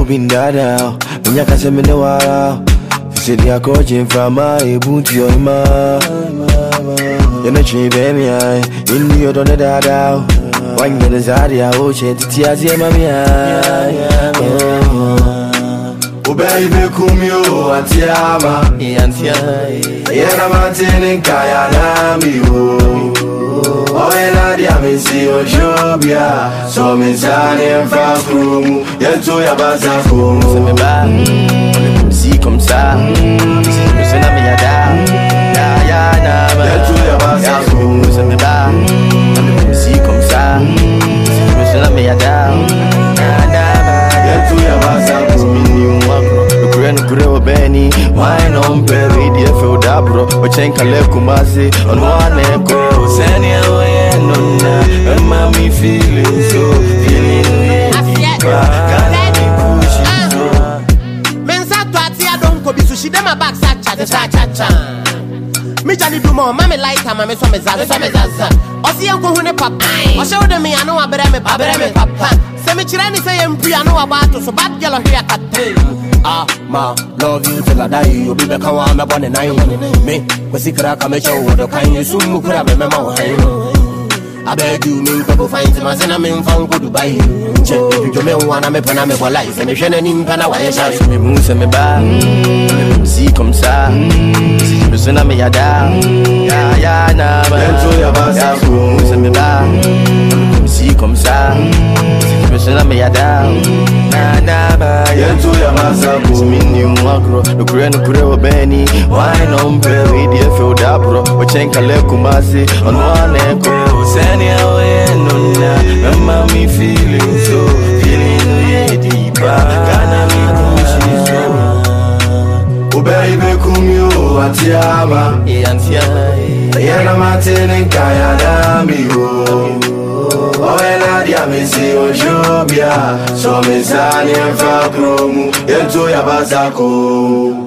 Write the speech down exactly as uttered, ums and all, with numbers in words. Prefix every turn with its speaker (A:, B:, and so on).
A: been dada. When you can say me no wow. Say they are coaching from my boot your ma. You know she baby I in the other dada. One get the Zaria ocean to tears yeah mami oh baby kumyo antiama antiama yeah man tinin kaya na mi oh oh ena dia me si o jobia so me zane fa krumu yento ya baza ko se me ba si comme ça me se na me ya da ya ya na yento ya baza ko se me ba si comme ça me se na me ya da na na yento ya baza ko Kureo Benny, why no berry, dear Fodabro, or Chenkale Kumasi, on one echo, Sanya, no, and mommy feeling so, feeling Mensa Twatia don't go be sushi, them a back, such a cha cha. Me Johnny do more, mammy like her, mammy some is as a zaza. Or see Uncle Hune Papa, or show them me, I know a bereme, bereme, papa. Semichirani say, I'm pre, I know about to so bad yellow hair cut. Ah, ma, love you till I die. You'll be back on my bonnet nine. Me, was sick of a show with the kind you soon could have remember. I beg you, me, people find my cinnamon from good buy. Check if you may want to make an for life and if you're in Panaway, shall me move me back. See, come, sir. See, you send me a down. Ya, ya, na, but your boss, me back. See, come, sir. Send me a down. Na, na, but yento ya masabu mini mwakro nukureno kureo Benny why no very dear Fodabro or Chenkale Kumasi on one echo seni away no na mommy feeling so feeling way deeper kana mi kushizo oh baby kumyo atiama antiama yana matene kaya na mi oh ena dia me si o jobia so me zani fa kromu yento ya bazako